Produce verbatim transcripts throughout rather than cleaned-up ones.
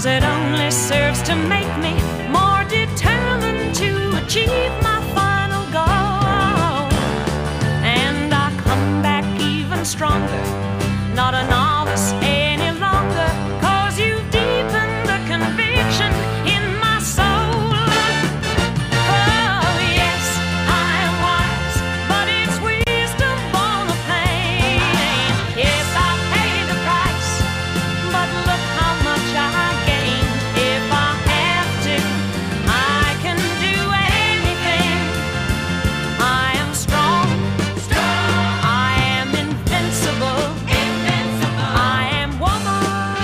'cause it only serves to make me more determined to achieve my final goal. And I come back even stronger, not a novice any longer, 'cause you've deepened the conviction in my soul. Oh yes, I am wise, but it's wisdom born of pain. Yes, I paid the price, but look how much I gained. If I have to, I can do anything. I am strong, strong. I am invincible, invincible. I am woman.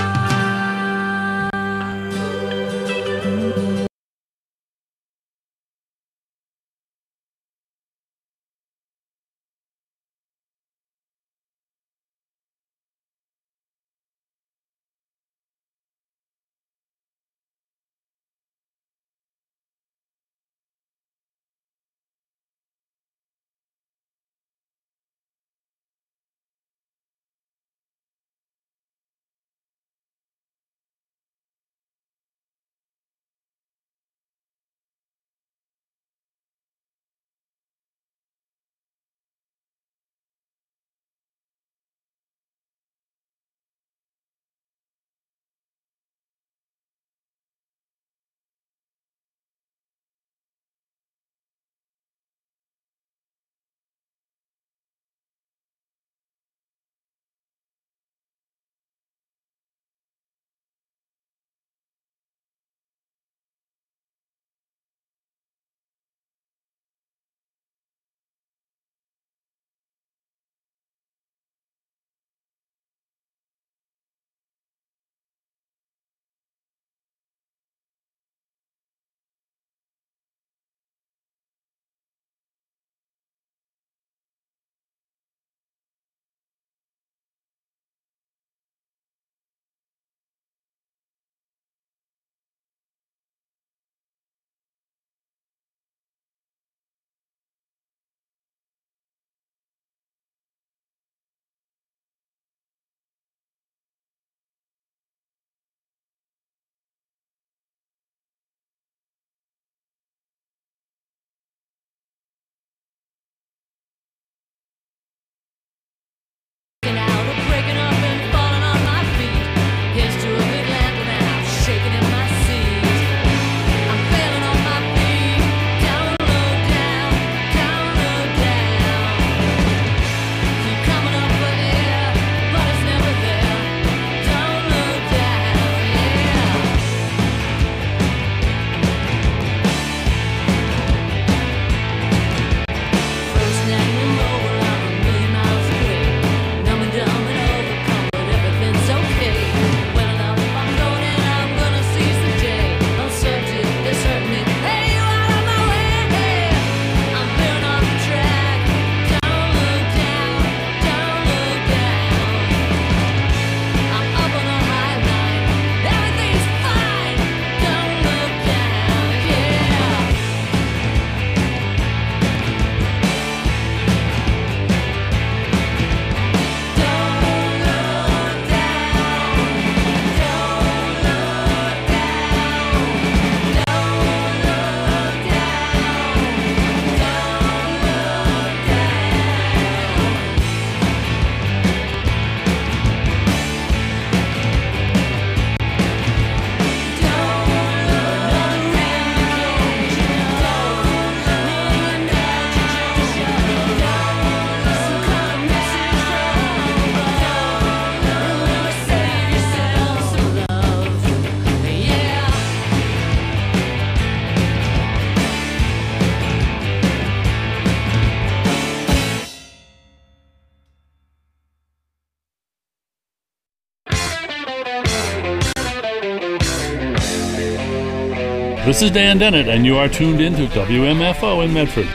This is Dan Dennett, and you are tuned in to W M F O in Medford.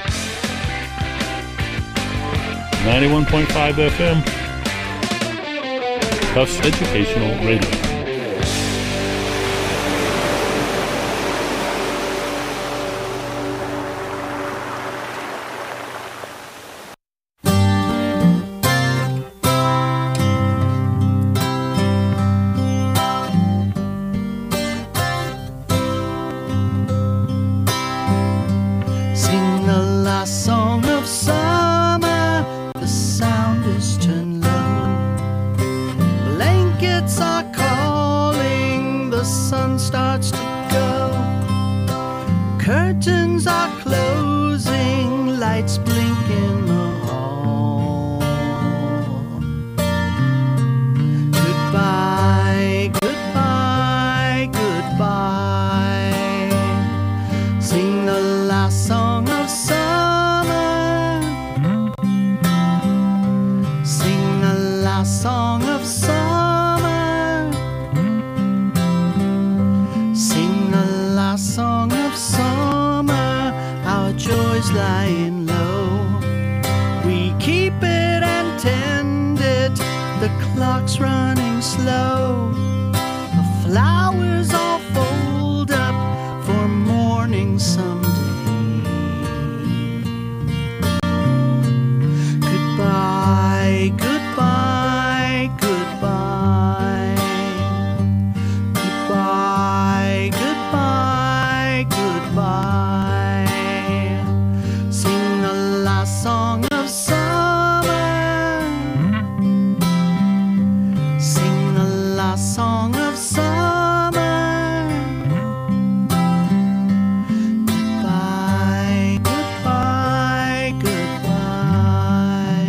ninety-one point five F M. Tufts Educational Radio. curtains are closing, lights blink in the hall. Goodbye, goodbye, goodbye. Sing the last song of summer. Sing the last song of summer. Sing the last song of summer. Our joys lying low. We keep it and tend it. The clock's running slow. The flowers all fold up for morning someday. Goodbye, goodbye, goodbye. Goodbye, goodbye, goodbye. Sing the last song of summer. Sing the last song of summer. Goodbye, goodbye, goodbye.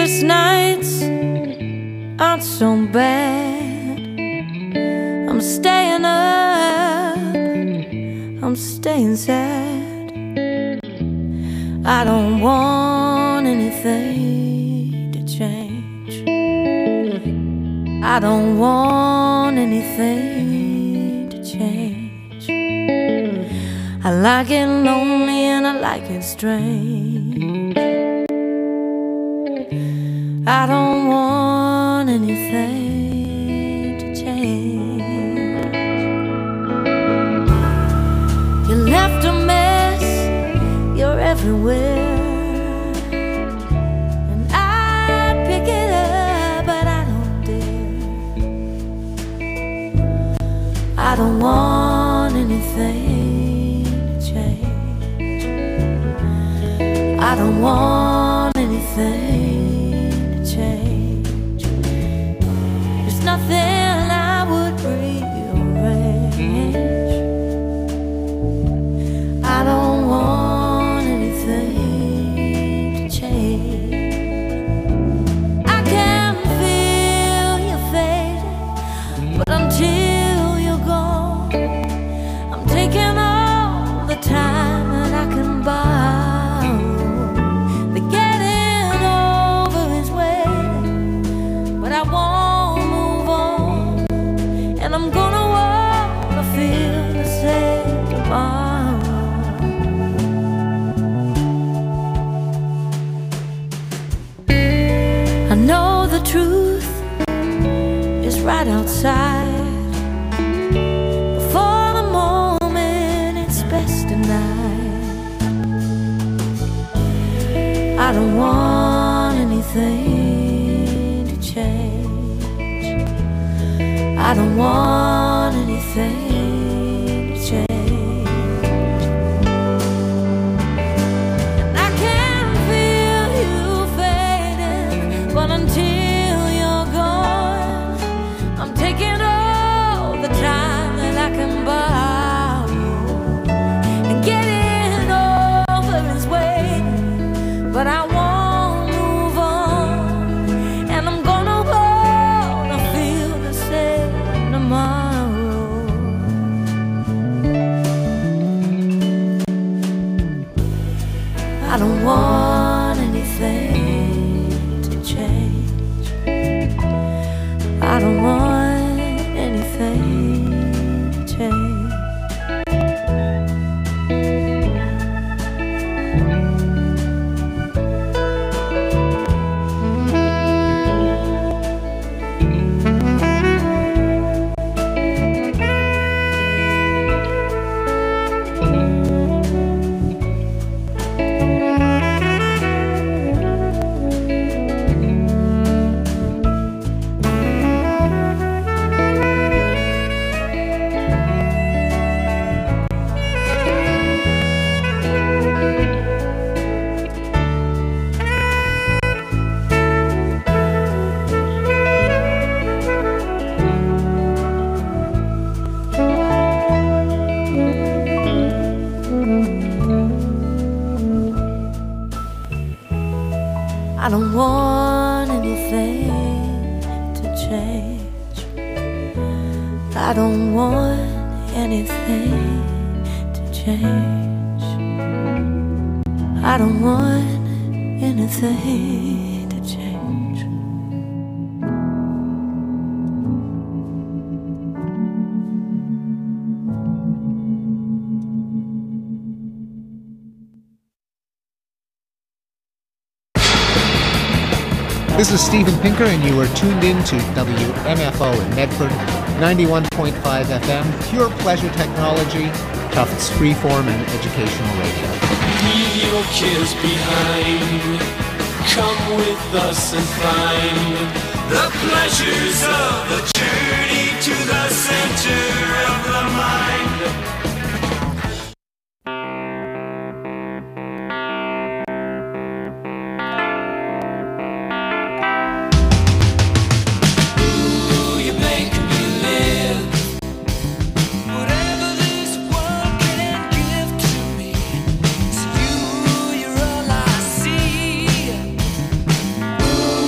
sleepless nights aren't so bad. I'm staying up, I'm staying sad. I don't want anything to change. I don't want anything to change. I like it lonely and I like it strange. I don't want anything to change. You left a mess, you're everywhere, and I'd pick it up, but I don't dare. I don't want anything to change. I don't want anything change. There's nothing I would rearrange. I don't want anything to change. I can feel you fading, but until you're gone, I'm taking all the time that I can borrow. I won't move on, and I'm gonna wanna feel the same tomorrow. I know the truth is right outside, but for the moment it's best denied. I don't want anything. I don't want anything to change. I can feel you fading, but until you're gone, I'm taking all the time that I can borrow, and getting over is waiting, but I won't move on, and I'm gonna wanna feel the same tomorrow. I don't want anything to change. I don't want anything to change. I don't want anything to change. I don't want anything to change. I don't want anything to change. This is Steven Pinker, and you are tuned in to W M F O in Medford, ninety-one point five F M, pure pleasure technology, Tufts freeform and educational radio. Leave your cares behind. Come with us and find the pleasures of the journey to the center of the mind. Ooh,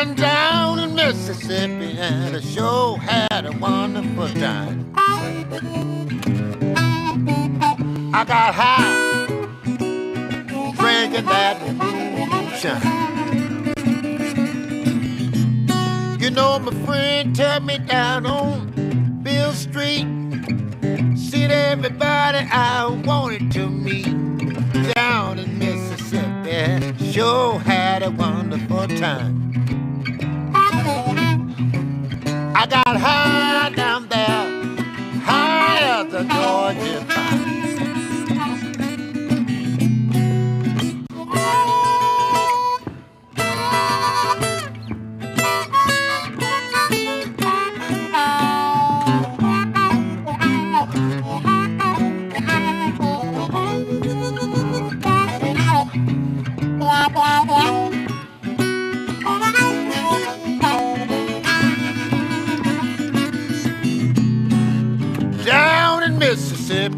Went down in Mississippi and I sure had a wonderful time. I got high, drinking that moonshine. You know, my friend took me down on Bill Street. Seen everybody I wanted to meet down in Mississippi. Sure had a wonderful time. I got high down there, high as the Georgia pine. Down in Mississippi,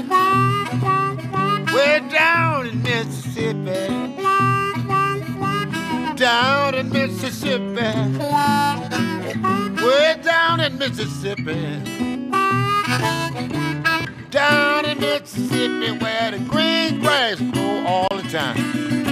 way down in Mississippi, down in Mississippi, way down in Mississippi, down in Mississippi, where the green grass grow all the time.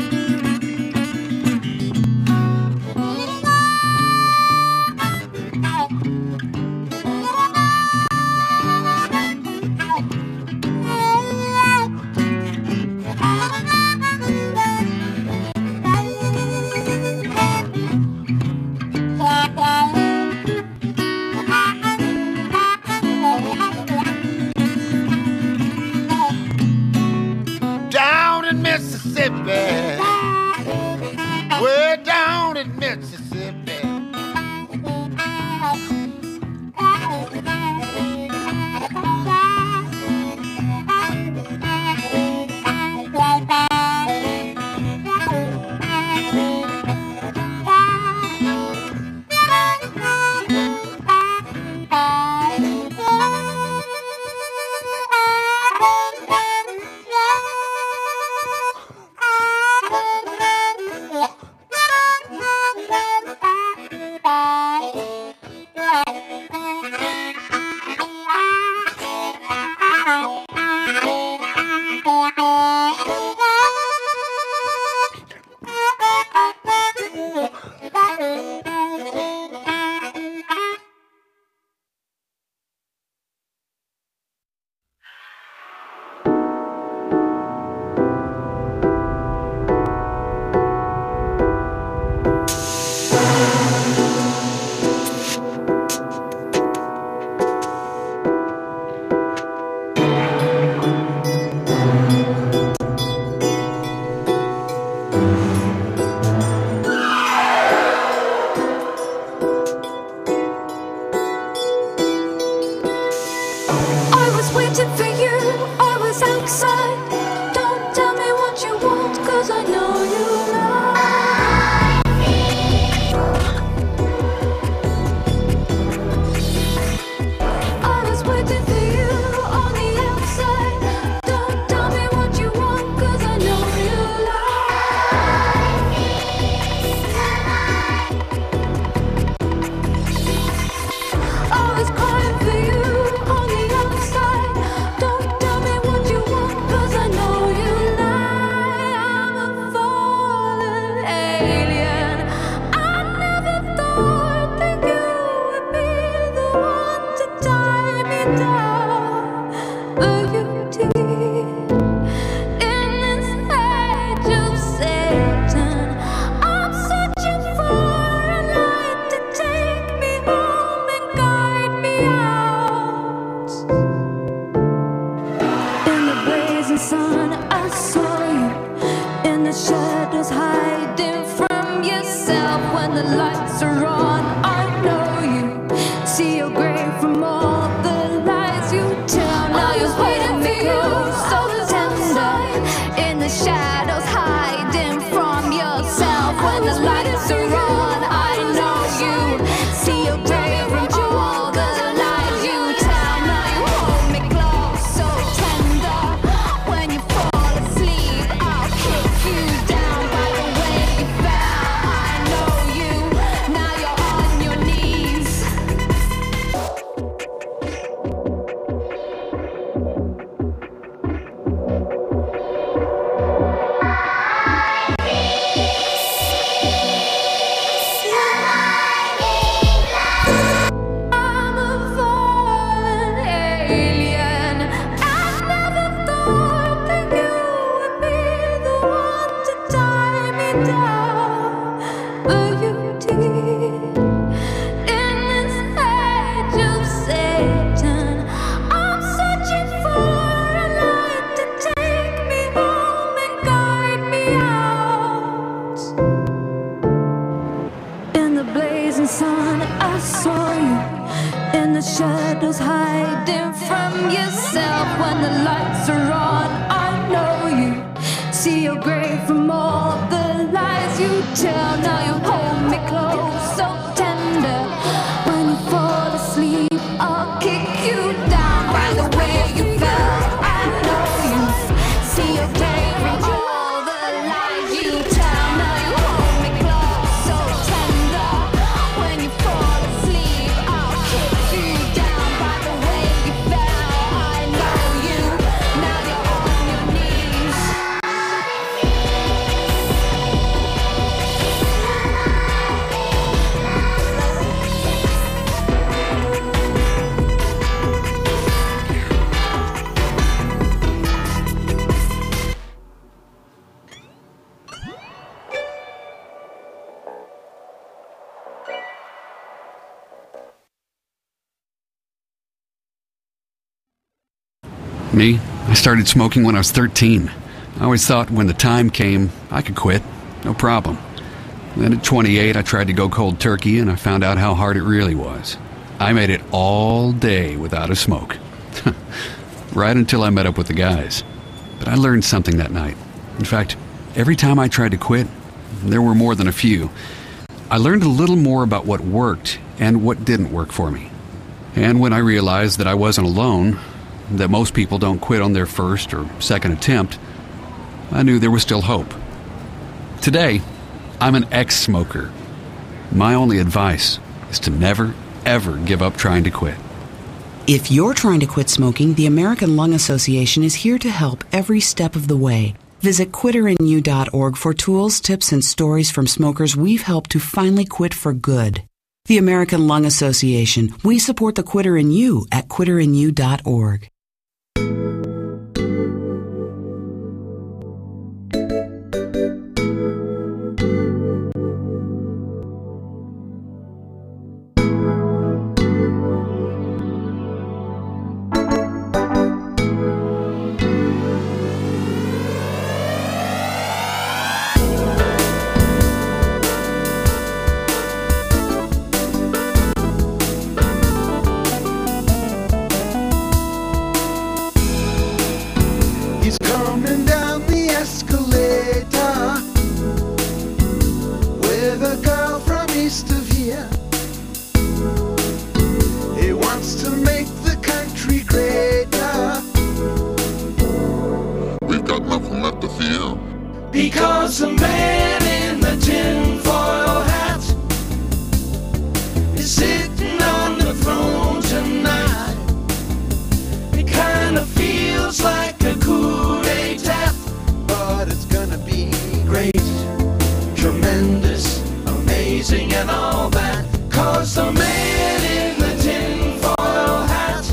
Down in Mississippi, way down in Mississippi. sun, I saw you in the shadows, hiding from yourself. When the lights are on, I know you see your grave from all the lies you tell. Now you hold me close, so tender. When you fall asleep, I'll kick you down by the way you fell. I know you see your grave from all the lies you tell. Now you hold me close, so tender. When you fall asleep, I'll kick you down by the way you fell. I know you, now you're on your knees. Me? I started smoking when I was thirteen. I always thought when the time came, I could quit. No problem. Then at twenty-eight, I tried to go cold turkey, and I found out how hard it really was. I made it all day without a smoke. Right until I met up with the guys. But I learned something that night. In fact, every time I tried to quit, there were more than a few, I learned a little more about what worked and what didn't work for me. And when I realized that I wasn't alone, that most people don't quit on their first or second attempt, I knew there was still hope. Today, I'm an ex-smoker. My only advice is to never, ever give up trying to quit. If you're trying to quit smoking, the American Lung Association is here to help every step of the way. Visit quitter in you dot org for tools, tips, and stories from smokers we've helped to finally quit for good. The American Lung Association. We support the Quitter in You at quitter in you dot org. He's coming down the escalator with a girl from east of here. He wants to make the country greater. We've got nothing left to fear, because the man in the tinfoil hat is sitting on the throne tonight. It kind of feels like a coup d'etat, but it's gonna be great, tremendous, amazing, and all that. Cause the man in the tinfoil hat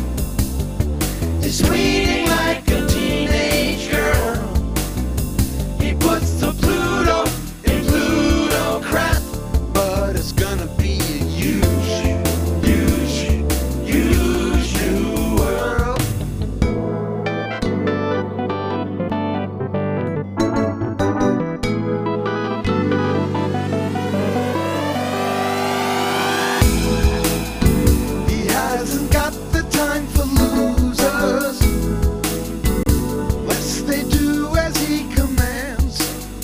is bleeding like a teenage girl. He puts the Pluto in plutocrat, but it's gonna be a huge, huge, huge new world. He hasn't got the time for losers, lest they do as he commands.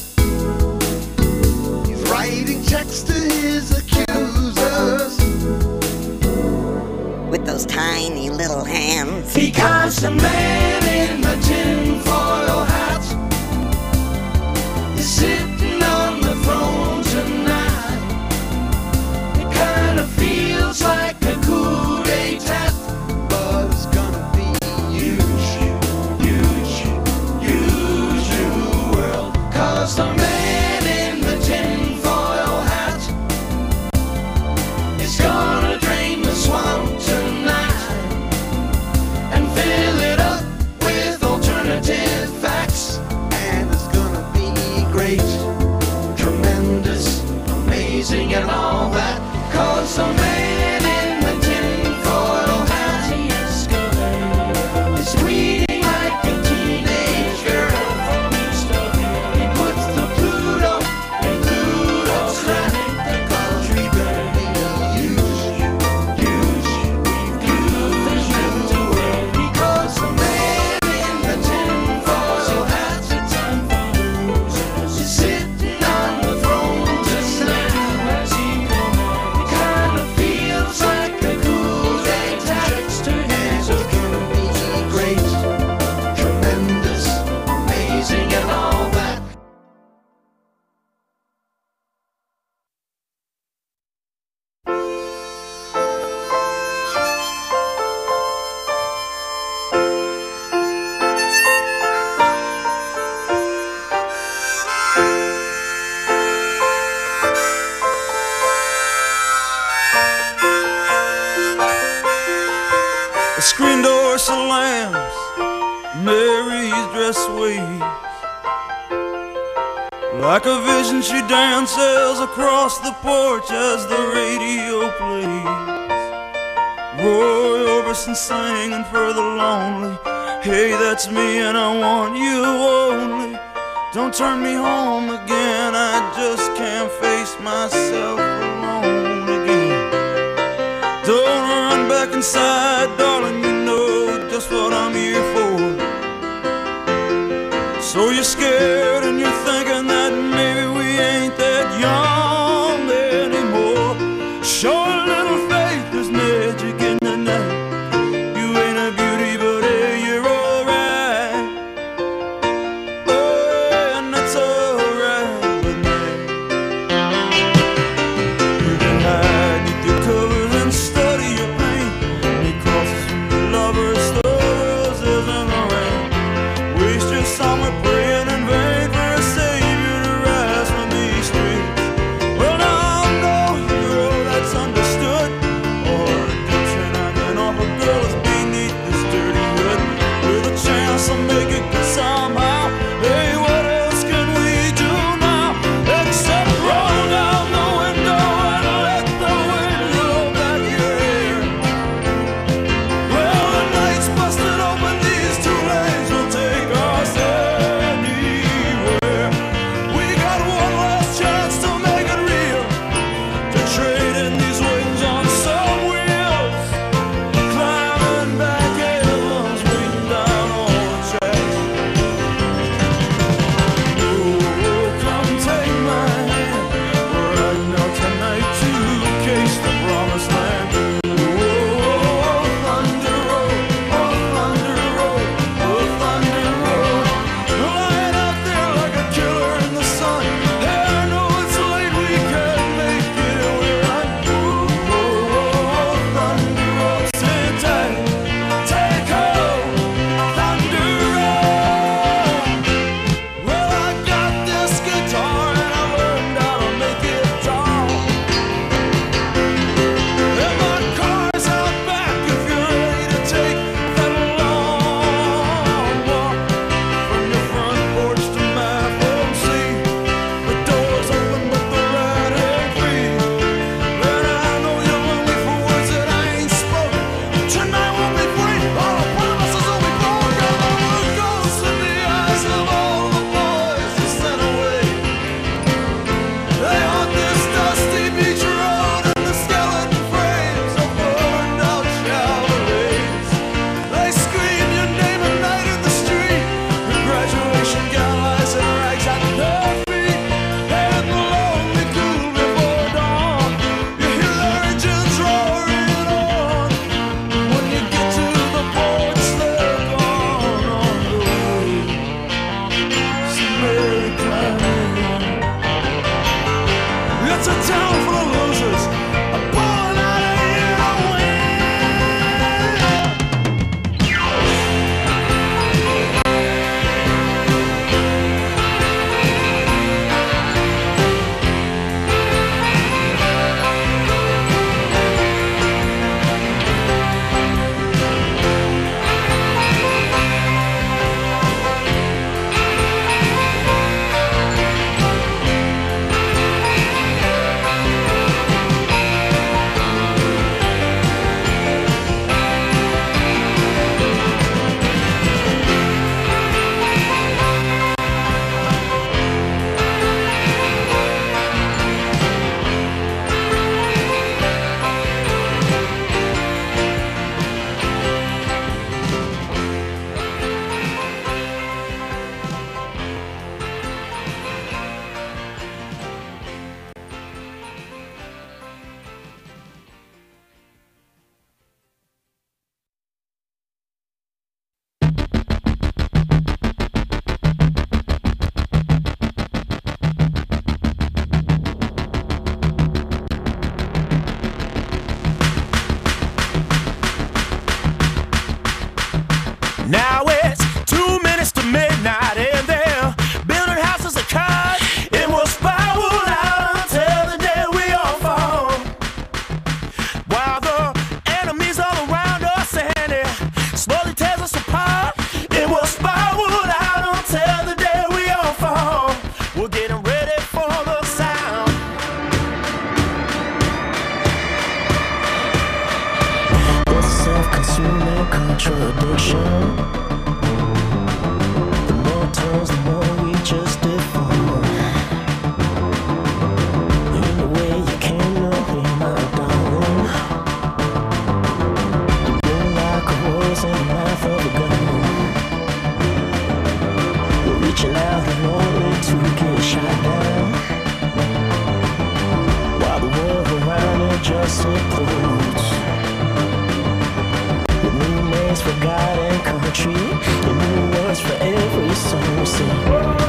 He's writing checks to his accusers with those tiny little hands. because the man in the tinfoil hat is sitting on the throne tonight. It kind of feels like a coup d'etat, but it's gonna be huge, huge, huge new world. Cause the man in the tinfoil hat is gonna drain the swamp tonight and fill it up with alternative facts. And it's gonna be great, tremendous, amazing, and all that. Cause the man in the tinfoil hat is bleeding like a teenage girl. He puts the Pluto in Pluto's crap, cause we're gonna be a dress of lambs, Mary's dress waves. Like a vision she dances across the porch as the radio plays. Roy Orbison singing for the lonely. Hey, that's me and I want you only. Don't turn me home again, I just can't face myself alone again. Don't run back inside, darling, you know just what I'm here for. So you're scared and you're thinking that maybe we ain't that young anymore. Show a little faith, there's magic in the night. You ain't a beauty, but hey, you're alright. Oh yeah, and that's alright with me. You can hide beneath your covers and study your pain. Make crosses from your lovers, throw roses in the rain. Waste your summer praying in vain for a savior to rise from these streets. Well, now I know you're all that's under. consuming contradiction. The more turns, the more we just deform. In a way you can't know me, my darling. You're like a rose in the mouth of a gun. We're reaching out and only to get shot down, while the world around it just implodes. With new names for God and country, and new words for every song sing.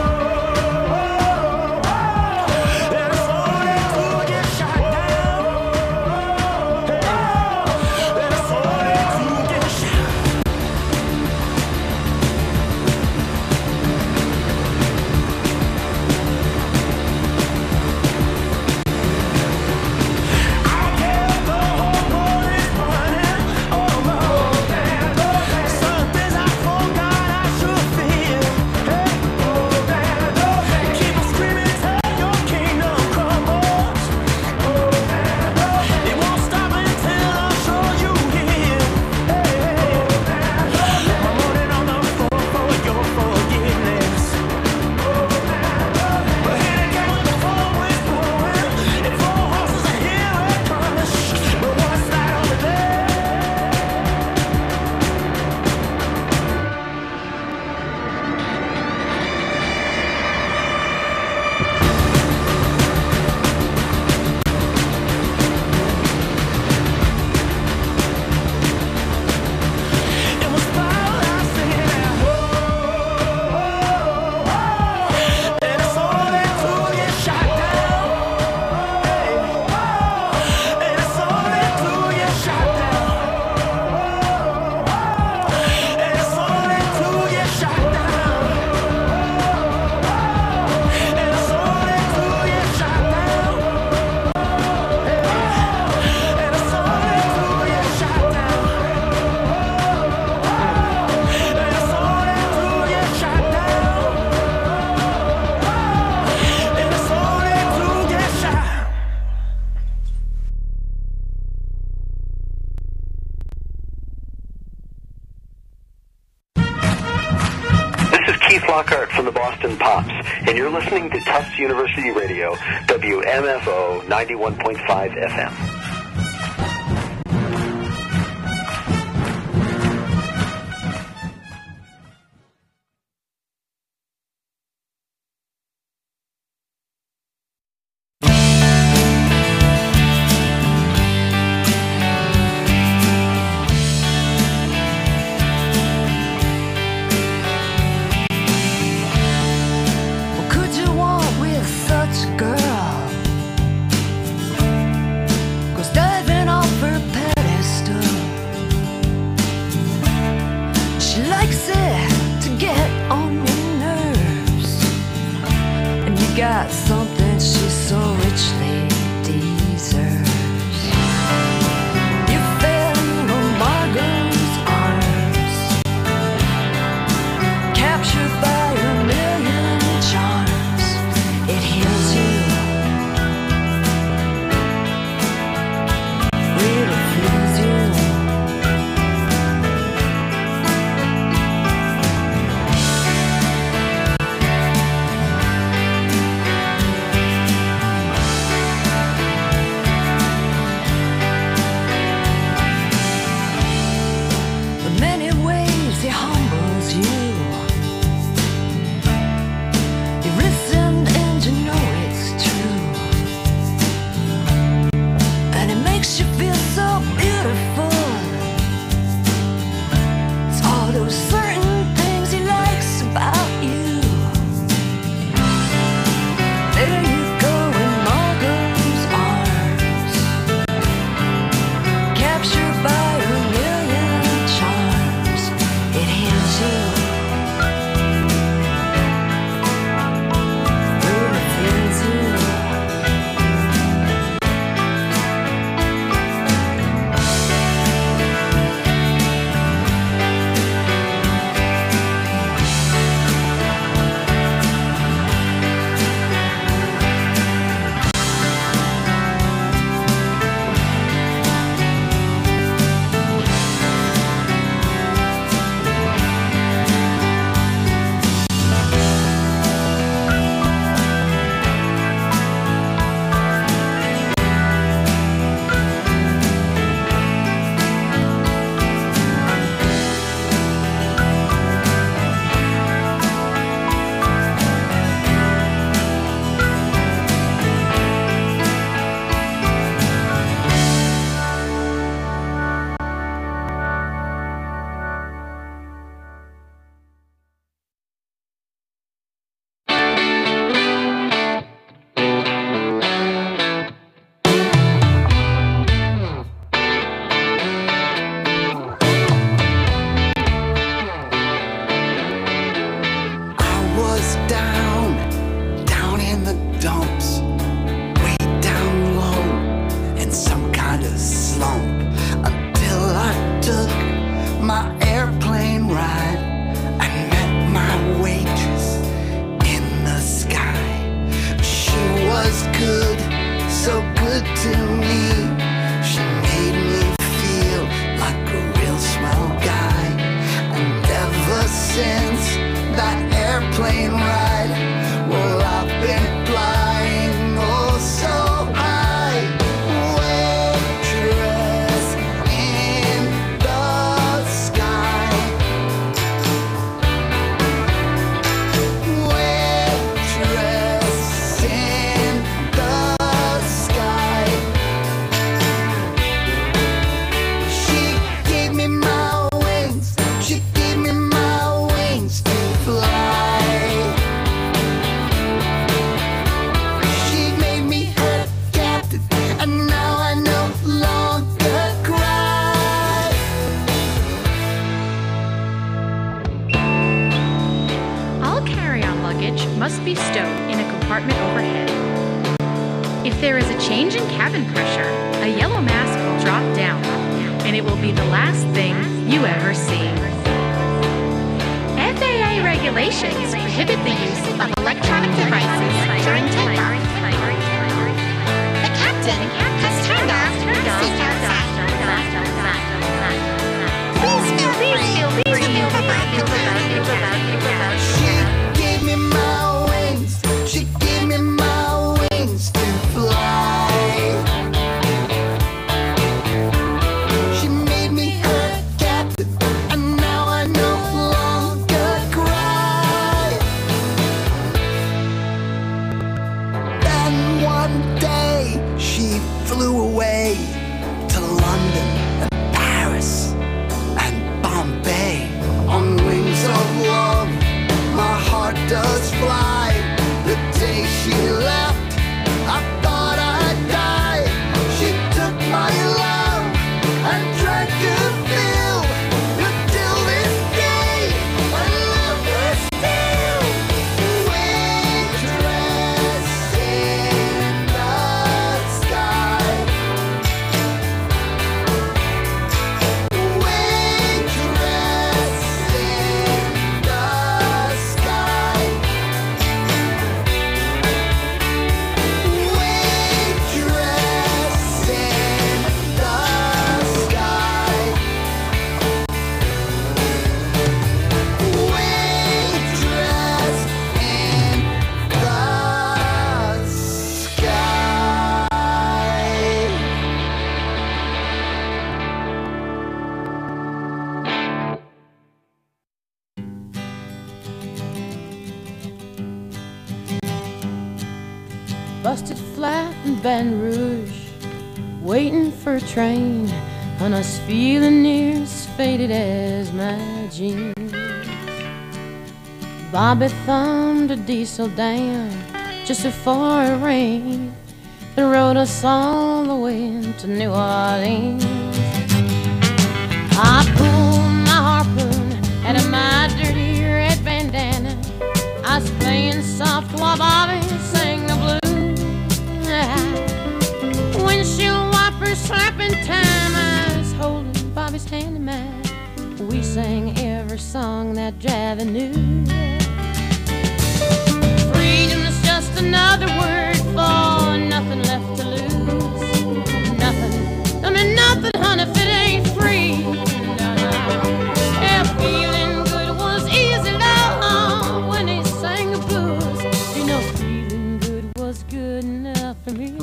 From the Boston Pops, and you're listening to Tufts University Radio, W M F O ninety-one point five F M. Could you walk with such a girl? change in cabin pressure, a yellow mask will drop down, and it will be the last thing you ever see. F A A regulations prohibit the use of electronic devices during takeoff. The captain has turned off the seatbelt sign. Please feel free to about She gave me my wings. She gave me my wings to fly. She made me her captain, and now I no longer cry. Then one day she flew away to London and Paris and Bombay on wings of love. My heart does fly. The day she left, I thought I'd die. She took my love and tried to fill. Until this day, I love her still. Waitress in the sky. Waitress in the sky. Waitress in the sky. Waitress in the Busted flat in Baton Rouge, waiting for a train, and I was feeling near as faded as my jeans. Bobby thumbed a diesel down just before it rained and rode us all the way to New Orleans. I pulled my harpoon out of my dirty red bandana. I was playing soft while Bobby sang the blues. Windshield wipers slapping time, I was holding Bobby's hand in mine. We sang every song that Javi knew. Freedom's just another word for nothing left to lose. Nothing, I mean nothing, honey, if it ain't free. No, no. Yeah, feeling good was easy, love, when he sang the blues. You know, feeling good was good enough for me.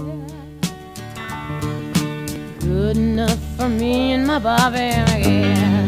Good enough for me and my Bobby, yeah.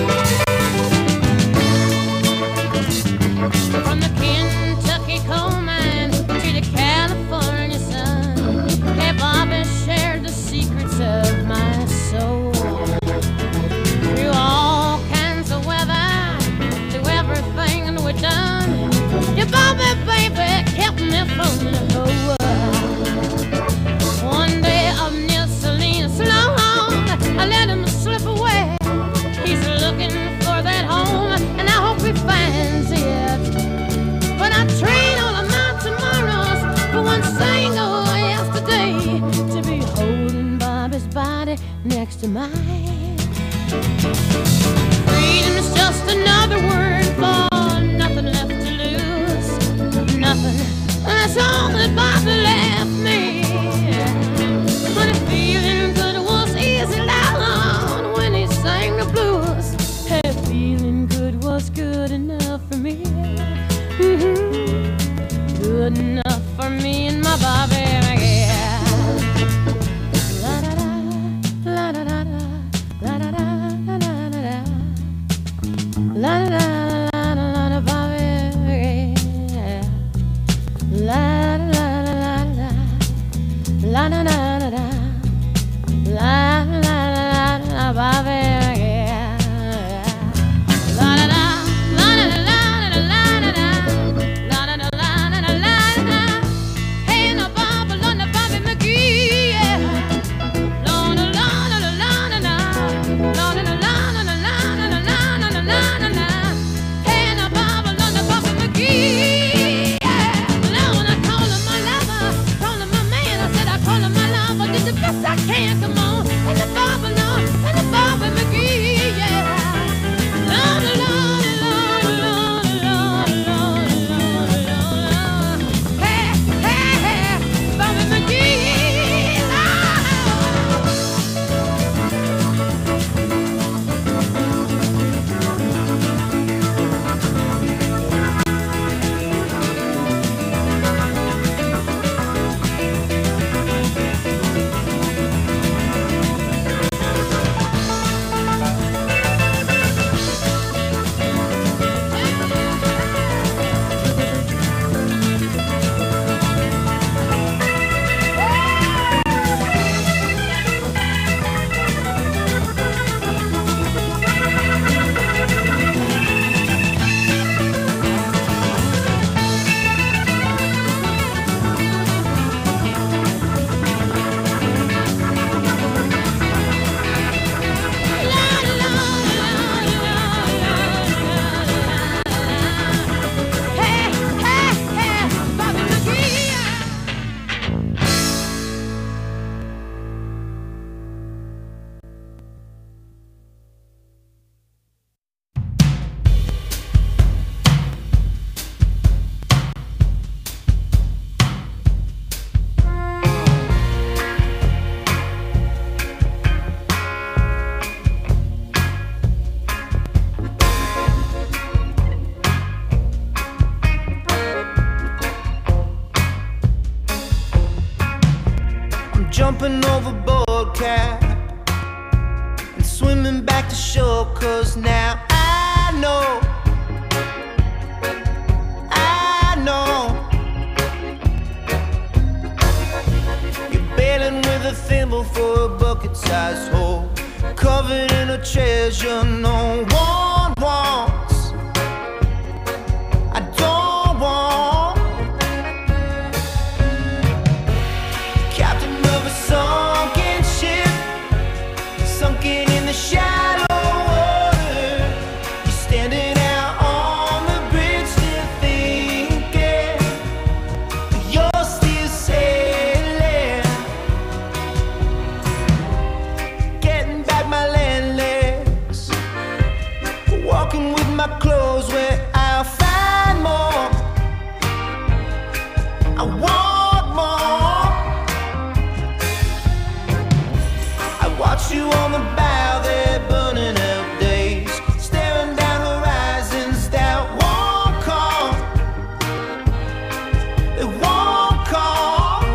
From the Kentucky coal mine to the California sun, hey, Bobby shared the secrets of my soul. Through all kinds of weather, through everything we've done, your Bobby, baby, kept me from the whole world. One day up near Salinas, long, I let him slip away. He's looking for that home, and I hope he finds it. But I trade all of my tomorrows for one single yesterday, to be holding Bobby's body next to mine. Freedom is just another word for nothing left to lose. Nothing, and that's all that Bobby left me. But the feeling good was easy down when he sang the blues. Hey, feeling good was good enough for me. Mm-hmm. Good enough for me and my Bobby, yeah. La da da, la da da da, la da da da da da, la da da la da la da Bobby, yeah. La da la la la jumping overboard, cap, and swimming back to shore, 'cause now I know, I know you're bailing with a thimble for a bucket-sized hole, covered in a treasure no one wants. I don't want. Captain of a sunken ship, sunken in the shallow water. You're standing out on the bridge, still thinking you're still sailing. Getting back my land legs, walking with my clothes where I'll find more. I want more. I watch you on the bow there, burning out days, staring down horizons that won't come. They won't come.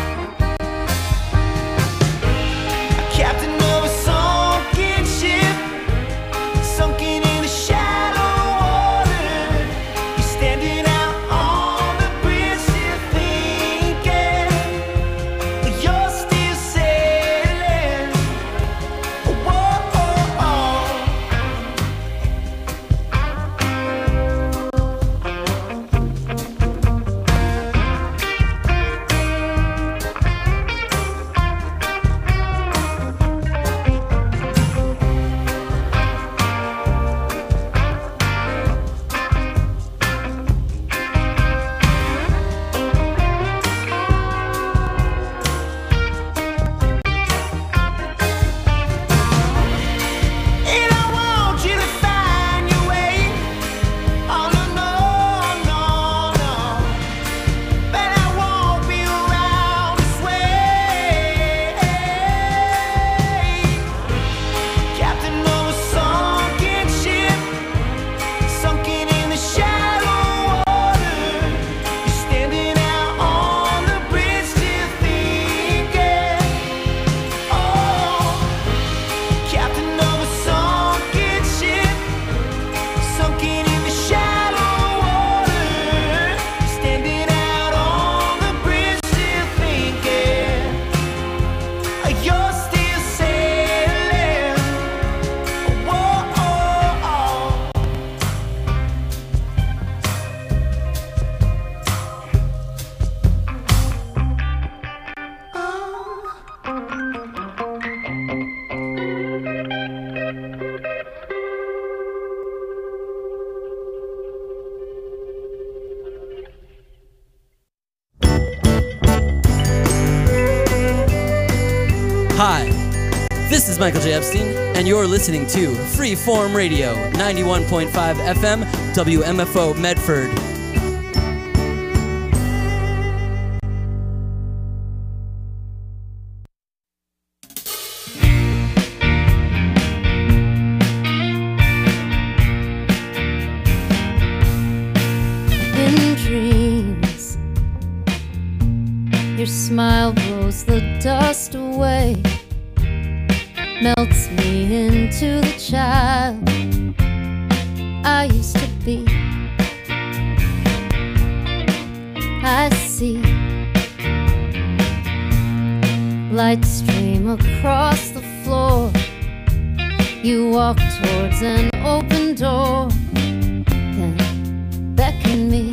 A captain of a sunken ship, sunken in the shallow water. You're standing out on the bridge, still thinking you're still sailing. Whoa, oh, oh. And I want you to find your way. Oh no, no, no, no. But I won't be around this way. Captain of a sunken ship, sunken in the shallow water. You're standing out on the bridge, still thinking. Oh, captain of a sunken ship, sunken in the shallow water. Standing out on the bridge, still thinking you're still sailing. Whoa, oh, oh. Hi, this is Michael J. Epstein, and you're listening to Freeform Radio, ninety-one point five F M, W M F O Medford. In dreams, your smile blows the dust away, melts me into the child I used to be. I see light stream across the floor. You walk towards an open door, then beckon me.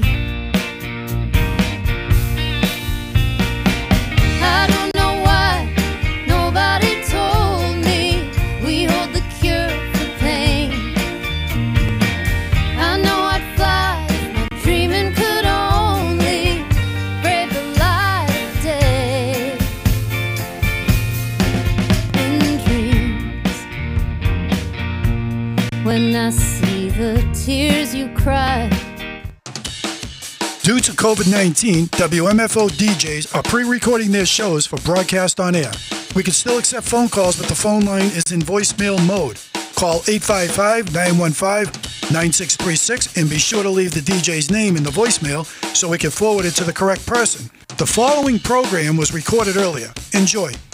I don't know why nobody told me we hold the cure for pain. I know I'd fly if my dreaming could only brave the light of day. In dreams, when I see the tears you cry. Due to COVID nineteen, W M F O D Js are pre-recording their shows for broadcast on air. We can still accept phone calls, but the phone line is in voicemail mode. Call eight five five, nine one five, nine six three six and be sure to leave the D J's name in the voicemail so we can forward it to the correct person. The following program was recorded earlier. Enjoy.